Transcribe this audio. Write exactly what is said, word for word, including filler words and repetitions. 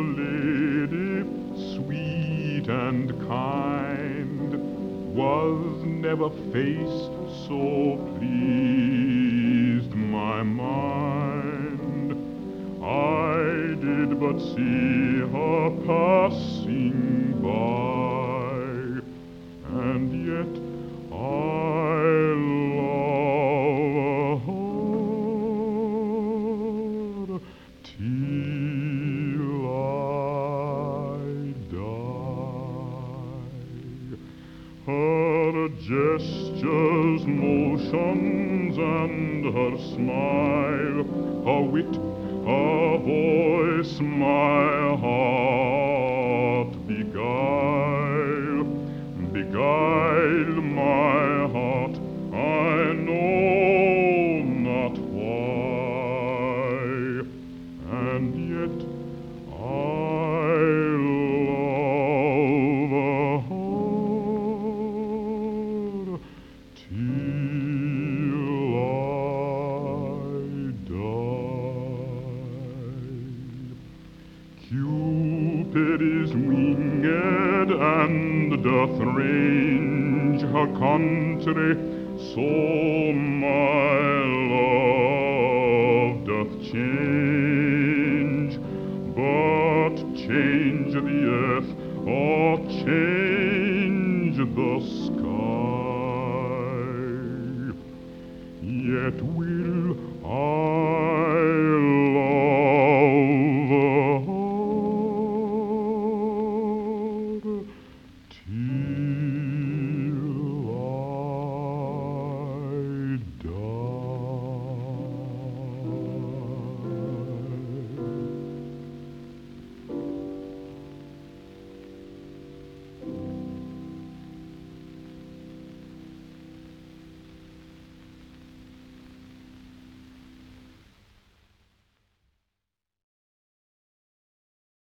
lady, sweet and kind, was never face so pleased my mind. I did but see her passing by, and yet I love her till I die. Her gestures, motions, and her smile, her wit, her voice, my heart beguile, beguile my heart, I know not why, and yet I love her till I die. Cupid is winged and doth range her country, so my love doth change, but change the earth or change the sky, yet will I